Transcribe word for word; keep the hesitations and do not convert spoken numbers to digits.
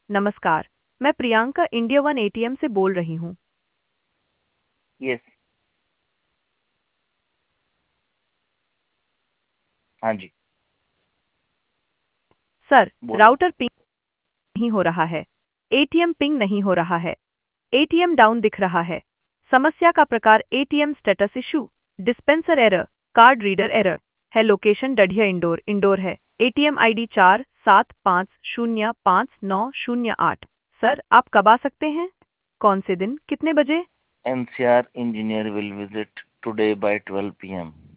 नमस्कार, मैं Priyanka India one ATM से बोल रही हूँ। यस। हाँ जी। सर, बोलो। राउटर पिंग नहीं हो रहा है। एटीएम पिंग नहीं हो रहा है। एटीएम डाउन दिख रहा है। समस्या का प्रकार ATM status issue, dispenser error, card reader error है। लोकेशन डढ़िया इंडोर इंडोर है। एटीएम आईडी चार सात पाँच शून्य पाँच नौ शून्य आठ। सर, आप कब आ सकते हैं? कौन से दिन, कितने बजे? NCR engineer will visit today by twelve P M.